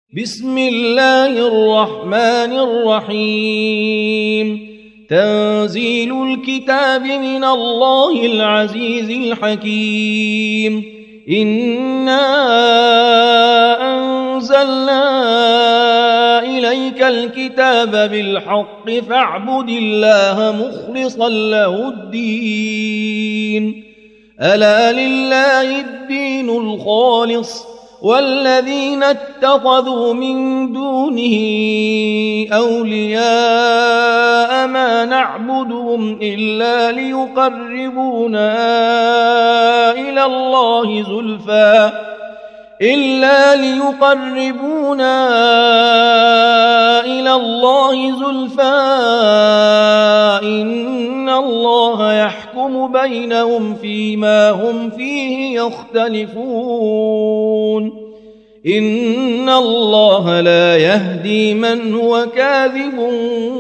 بسم الله الرحمن الرحيم تنزيل الكتاب من الله العزيز الحكيم إنا أنزلنا إليك الكتاب بالحق فاعبد الله مخلصا له الدين ألا لله الدين الخالص والذين اتخذوا من دونه أولياء ما نعبدهم إلا ليقربونا إلى الله زلفى إن الله يحكم بينهم فيما هم فيه يختلفون إن الله لا يهدي من هو كاذب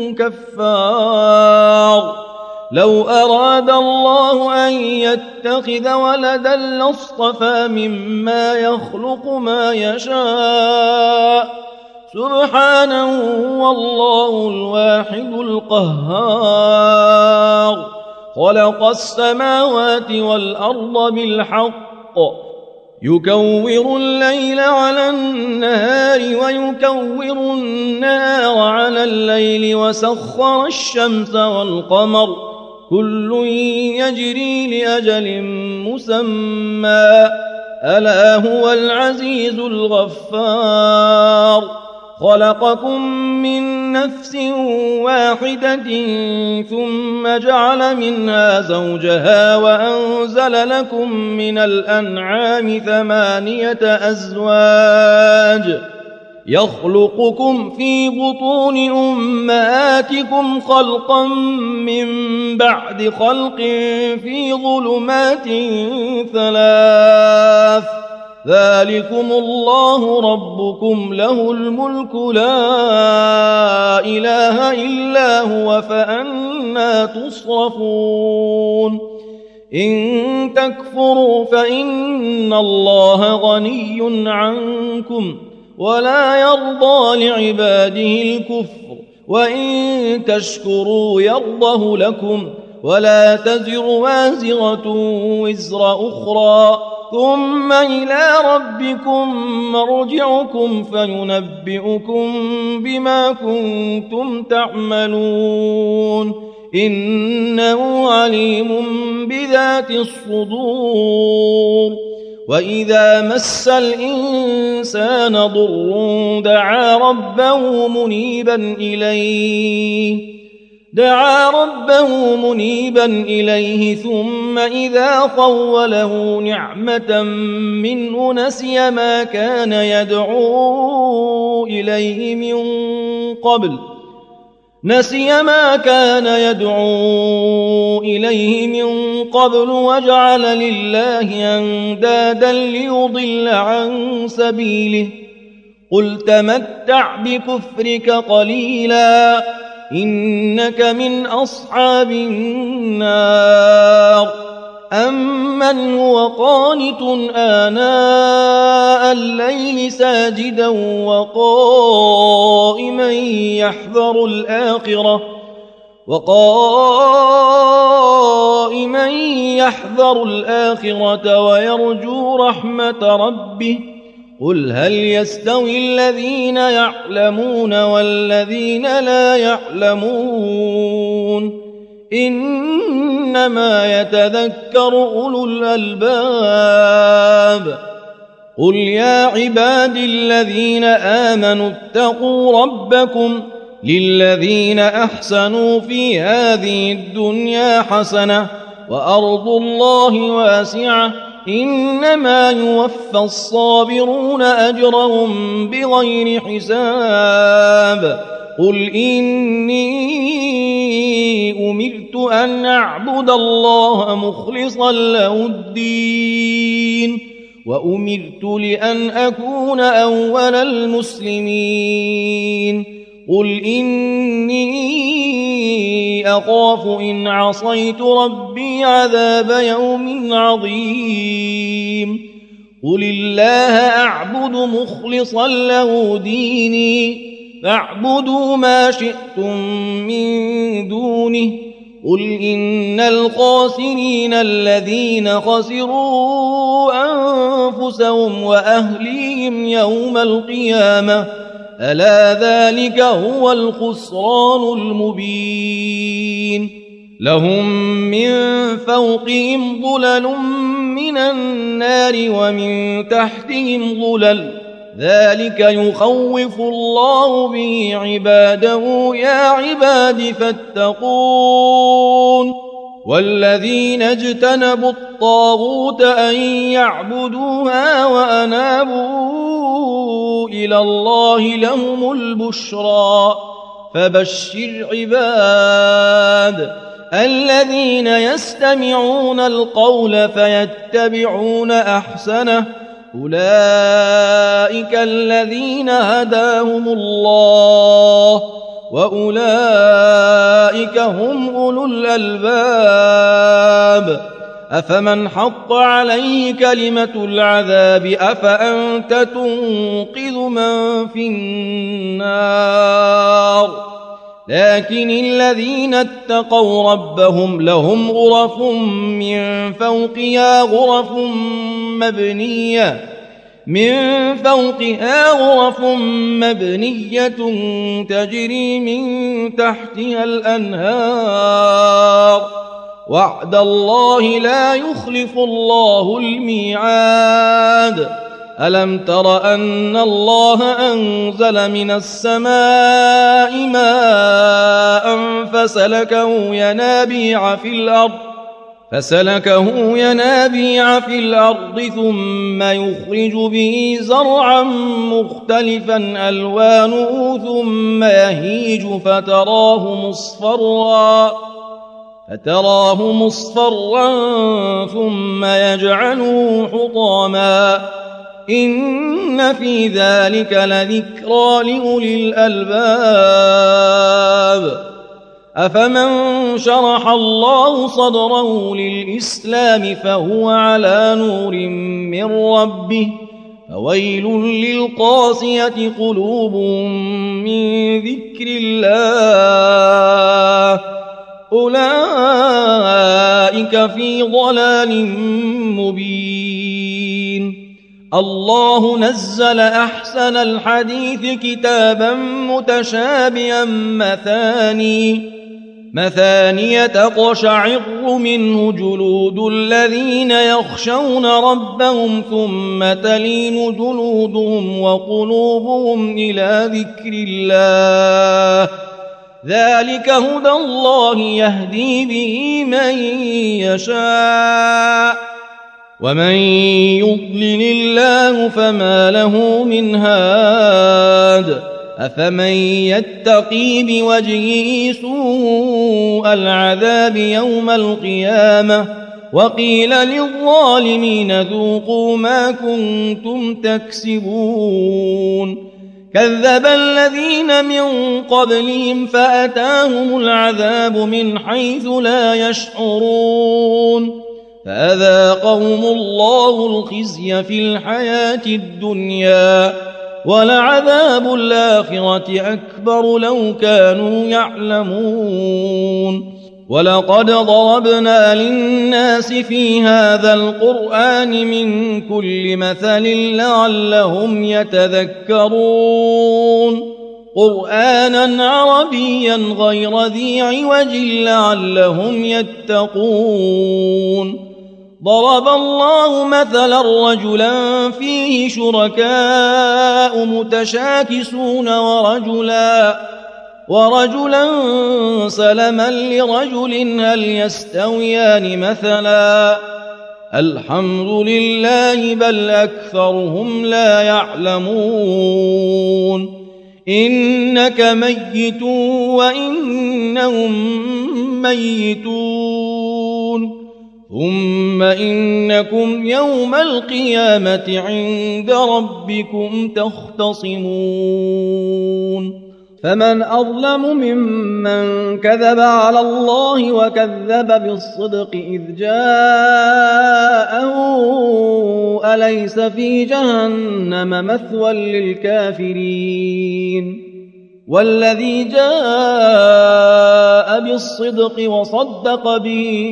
كفار لو أراد الله أن يتخذ ولدا لاصطفى مما يخلق ما يشاء سبحانه والله الواحد القهار خلق السماوات والأرض بالحق يكور الليل على النهار ويكور النهار على الليل وسخر الشمس والقمر كل يجري لأجل مسمى ألا هو العزيز الغفار خلقكم من نفس واحدة ثم جعل منها زوجها وأنزل لكم من الأنعام 8 أزواج يخلقكم في بطون أمهاتكم خلقا من بعد خلق في ظلمات 3 ذلكم الله ربكم له الملك لا إله إلا هو فأنى تصرفون إن تكفروا فإن الله غني عنكم ولا يرضى لعباده الكفر وإن تشكروا يرضه لكم ولا تزر وازرة وزر أخرى ثم إلى ربكم مرجعكم فينبئكم بما كنتم تعملون إنه عليم بذات الصدور وإذا مس الإنسان ضر دعا ربه منيبا إليه ثم إذا خوله نعمة منه نسي ما كان يدعو إليه من قبل وجعل لله أندادا ليضل عن سبيله قل تمتع بكفرك قليلا إنك من أصحاب النار أمن هو قانت آناء الليل ساجدا وقائما يحذر الآخرة ويرجو رحمة ربه قل هل يستوي الذين يعلمون والذين لا يعلمون إنما يتذكر أولو الألباب قل يا عباد الذين آمنوا اتقوا ربكم للذين أحسنوا في هذه الدنيا حسنة وأرض الله واسعة إنما يوفى الصابرون أجرهم بغير حساب قل إني أمرت أن أعبد الله مخلصا له الدين وأمرت لأن أكون أول المسلمين قل إني أخاف إن عصيت ربي عذاب يوم عظيم قل الله أعبد مخلصا له ديني فاعبدوا ما شئتم من دونه قل إن الخاسرين الذين خسروا أنفسهم وأهليهم يوم القيامة ألا ذلك هو الخسران المبين لهم من فوقهم ظلل من النار ومن تحتهم ظلل ذلك يخوف الله به عباده يا عباد فاتقون والذين اجتنبوا الطاغوت أن يعبدوها وأنابوا إلى الله لهم البشرى فبشر عباد الذين يستمعون القول فيتبعون أحسنه أولئك الذين هداهم الله وأولئك هم أولو الألباب أفمن حق عليه كلمة العذاب أفأنت تنقذ من في النار لكن الذين اتقوا ربهم لهم غرف من فوقها غرف مبنية تجري من تحتها الأنهار وعد الله لا يخلف الله الميعاد ألم تر أن الله أنزل من السماء ماء فسلكه ينابيع في الأرض ثم يخرج به زرعا مختلفا ألوانه ثم يهيج فتراه مصفرا ثم يجعله حطاما إن في ذلك لذكرى لأولي الألباب أفمن شرح الله صدره للإسلام فهو على نور من ربه فويل للقاسية قلوبهم من ذكر الله أولئك في ضلال مبين الله نزل أحسن الحديث كتابا متشابها مثانية تقشعر منه جلود الذين يخشون ربهم ثم تلين جلودهم وقلوبهم إلى ذكر الله ذلك هدى الله يهدي به من يشاء ومن يضلل الله فما له من هاد أفمن يتقي بوجهه سوء العذاب يوم القيامة وقيل للظالمين ذوقوا ما كنتم تكسبون كذب الذين من قبلهم فأتاهم العذاب من حيث لا يشعرون فأذاقهم الله الخزي في الحياة الدنيا ولعذاب الآخرة أكبر لو كانوا يعلمون ولقد ضربنا للناس في هذا القرآن من كل مثل لعلهم يتذكرون قرآنا عربيا غير ذي عوج لعلهم يتقون ضرب الله مثلا رجلا فيه شركاء متشاكسون ورجلا سلما لرجل هل يستويان مثلا الحمد لله بل أكثرهم لا يعلمون إنك ميت وإنهم ميتون ثم إنكم يوم القيامة عند ربكم تختصمون فمن أظلم ممن كذب على الله وكذب بالصدق إذ جاءه أليس في جهنم مثوى للكافرين والذي جاء بالصدق وصدق به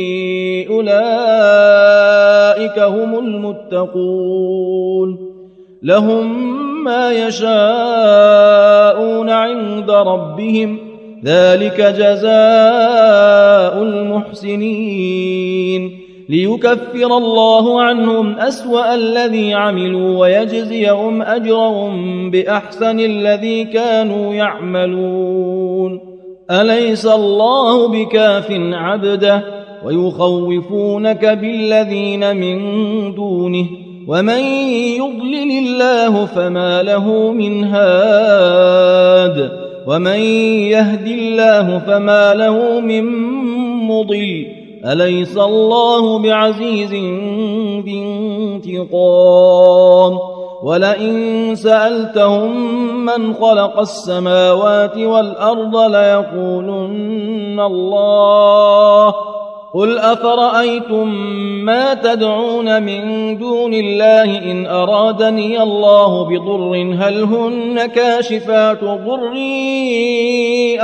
أولئك هم المتقون لهم ما يشاءون عند ربهم ذلك جزاء المحسنين ليكفر الله عنهم أسوأ الذي عملوا ويجزيهم أجرهم بأحسن الذي كانوا يعملون أليس الله بكاف عبده ويخوفونك بالذين من دونه ومن يضلل الله فما له من هاد ومن يهد الله فما له من مضل أليس الله بعزيز ذي انتقام ولئن سألتهم من خلق السماوات والأرض ليقولن الله قل أفرأيتم ما تدعون من دون الله إن أرادني الله بضر هل هن كاشفات ضري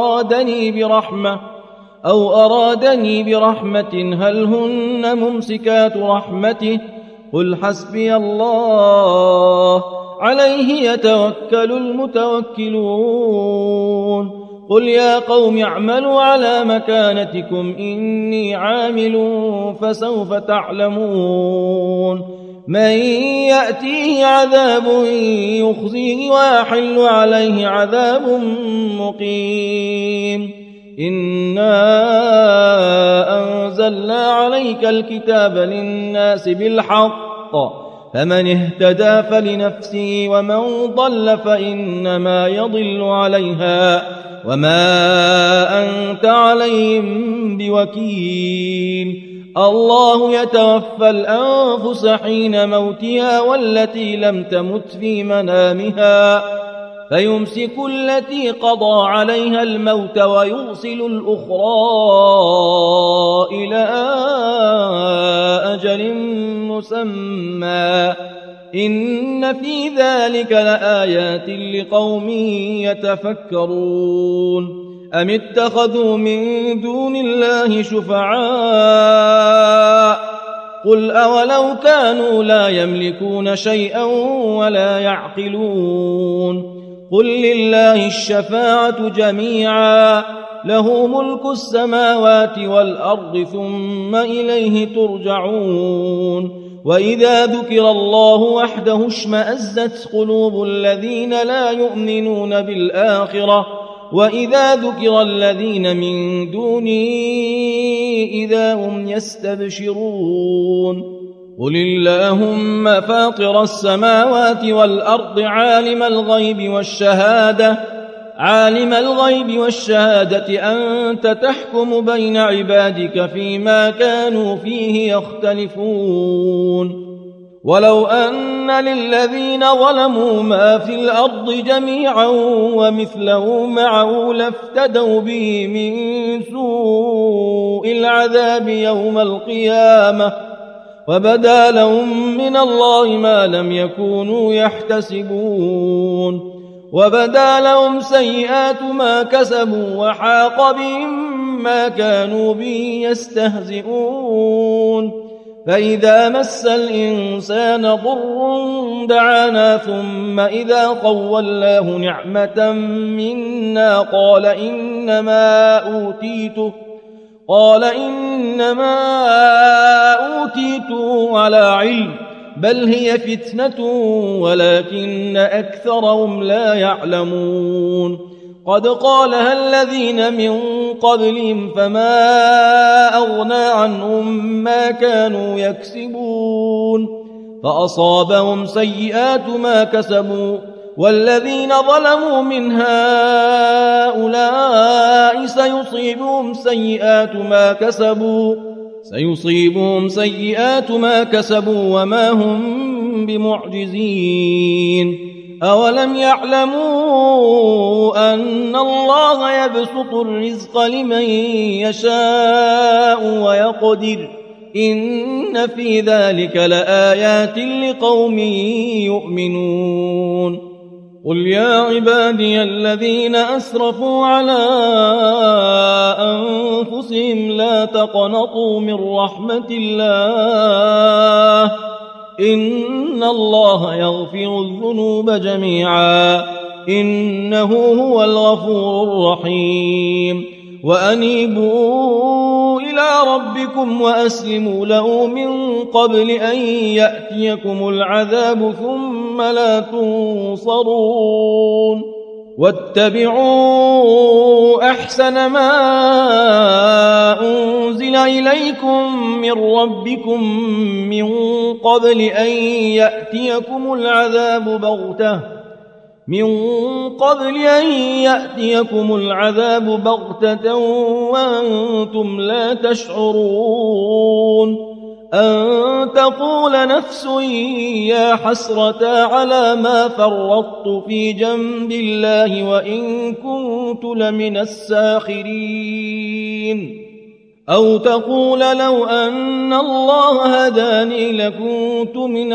أو أرادني برحمة هل هن ممسكات رحمته قل حسبي الله عليه يتوكل المتوكلون قل يا قوم اعملوا على مكانتكم إني عامل فسوف تعلمون من يأتيه عذاب يخزيه ويحل عليه عذاب مقيم إنا أنزلنا عليك الكتاب للناس بالحق فمن اهتدى فلنفسه ومن ضل فإنما يضل عليها وما أنت عليهم بوكيل الله يتوفى الأنفس حين موتها والتي لم تمت في منامها فيمسك التي قضى عليها الموت ويرسل الأخرى إلى أجل مسمى إن في ذلك لآيات لقوم يتفكرون أم اتخذوا من دون الله شفعاء قل أولو كانوا لا يملكون شيئا ولا يعقلون قل لله الشفاعة جميعا له ملك السماوات والأرض ثم إليه ترجعون وإذا ذكر الله وحده اشمأزت قلوب الذين لا يؤمنون بالآخرة وإذا ذكر الذين من دونه إذا هم يستبشرون قل اللهم فاطر السماوات والأرض عالم الغيب والشهادة أنت تحكم بين عبادك فيما كانوا فيه يختلفون ولو أن للذين ظلموا ما في الأرض جميعا ومثله معه لافتدوا به من سوء العذاب يوم القيامة وبدا لهم من الله ما لم يكونوا يحتسبون وبدا لهم سيئات ما كسبوا وحاق بهم ما كانوا به يستهزئون فإذا مس الإنسان ضر دعانا ثم إذا خولناه نعمة منا قال إنما أوتيته على علم بل هي فتنة ولكن أكثرهم لا يعلمون قد قالها الذين من قبلهم فما أغنى عنهم ما كانوا يكسبون فأصابهم سيئات ما كسبوا والذين ظلموا من هؤلاء سيصيبهم سيئات ما كسبوا وما هم بمعجزين أولم يعلموا أن الله يبسط الرزق لمن يشاء ويقدر إن في ذلك لآيات لقوم يؤمنون قل يا عبادي الذين أسرفوا على أنفسهم لا تقنطوا من رحمة الله إن الله يغفر الذنوب جميعا إنه هو الغفور الرحيم وأنيبوا إلى ربكم وأسلموا له من قبل أن يأتيكم العذاب ثم لا تنصرون واتبعوا أحسن ما أنزل إليكم من ربكم من قبل أن يأتيكم العذاب بغتة وأنتم لا تشعرون أن تقول نفس يا حسرة على ما فرطت في جنب الله وإن كنت لمن الساخرين أو تقول لو أن الله هداني لكنت من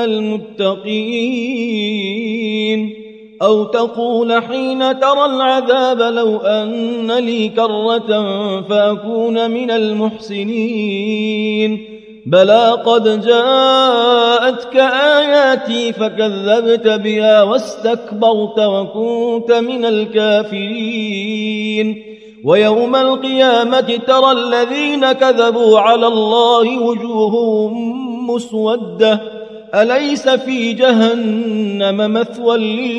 المتقين أو تقول حين ترى العذاب لو أن لي كرة فأكون من المحسنين بلى قد جاءتك آياتي فكذبت بها واستكبرت وكنت من الكافرين ويوم القيامة ترى الذين كذبوا على الله وجوههم مسودة أليس في جهنم مثوى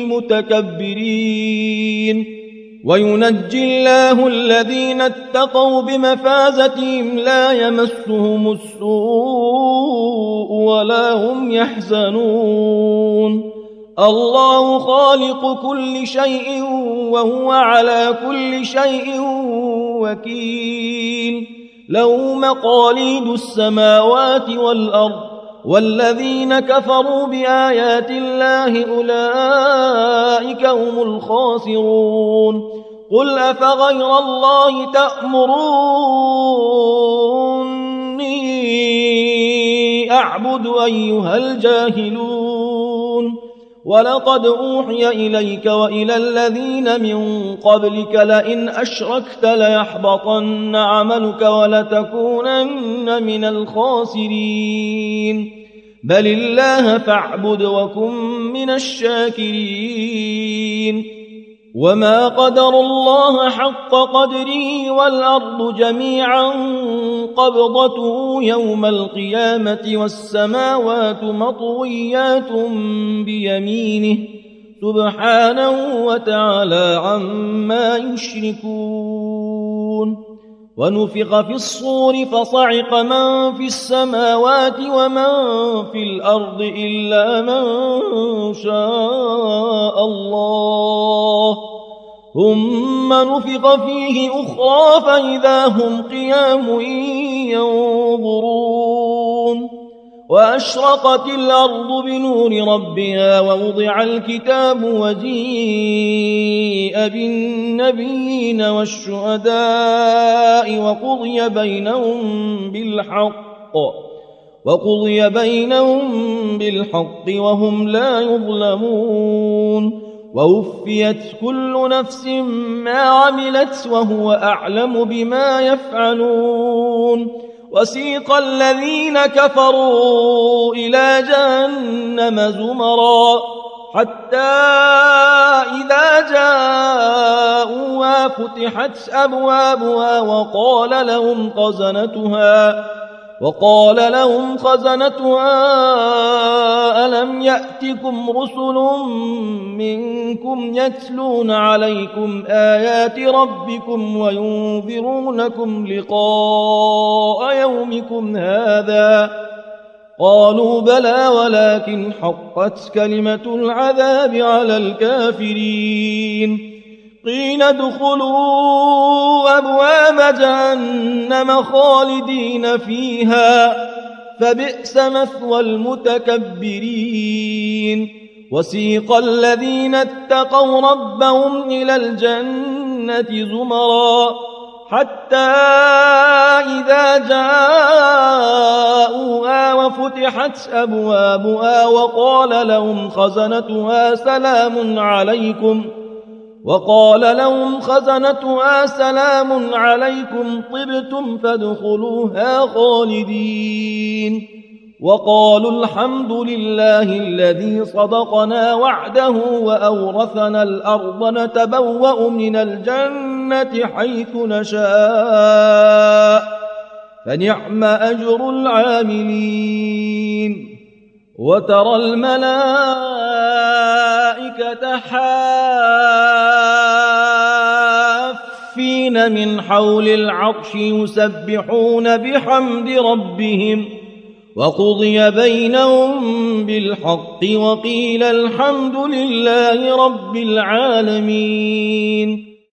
للمتكبرين وينجي الله الذين اتقوا بمفازتهم لا يمسهم السوء ولا هم يحزنون الله خالق كل شيء وهو على كل شيء وكيل له مقاليد السماوات والأرض والذين كفروا بآيات الله أولئك هم الخاسرون قل أفغير الله تأمروني أعبد أيها الجاهلون ولقد أوحي إليك وإلى الذين من قبلك لئن أشركت ليحبطن عملك ولتكونن من الخاسرين بل الله فاعبد وكن من الشاكرين وما قدر الله حق قدره والأرض جميعا قبضته يوم القيامة والسماوات مطويات بيمينه سبحانه وتعالى عما يشركون ونفخ في الصور فصعق من في السماوات ومن في الأرض إلا من شاء الله ثم نفخ فيه أخرى فإذا هم قيام ينظرون وأشرقت الأرض بنور ربها ووضع الكتاب وجيء بالنبيين والشهداء وقضي بينهم بالحق وهم لا يظلمون ووفيت كل نفس ما عملت وهو أعلم بما يفعلون وسيق الذين كفروا إلى جهنم زمرا حتى إذا جاءوها فتحت أبوابها وقال لهم خزنتها ألم يأتكم رسل منكم يتلون عليكم آيات ربكم وينذرونكم لقاء يومكم هذا قالوا بلى ولكن حقت كلمة العذاب على الكافرين قيل ادخلوا أبواب جهنم خالدين فيها فبئس مثوى المتكبرين وسيق الذين اتقوا ربهم إلى الجنة زمرا حتى إذا جاءوها وفتحت أبوابها وقال لهم خزنتها سلام عليكم طبتم فادخلوها خالدين وقالوا الحمد لله الذي صدقنا وعده وأورثنا الأرض نتبوأ من الجنة حيث نشاء فنعم أجر العاملين وترى الملائكة حافين من حول العرش يسبحون بحمد ربهم وقضي بينهم بالحق وقيل الحمد لله رب العالمين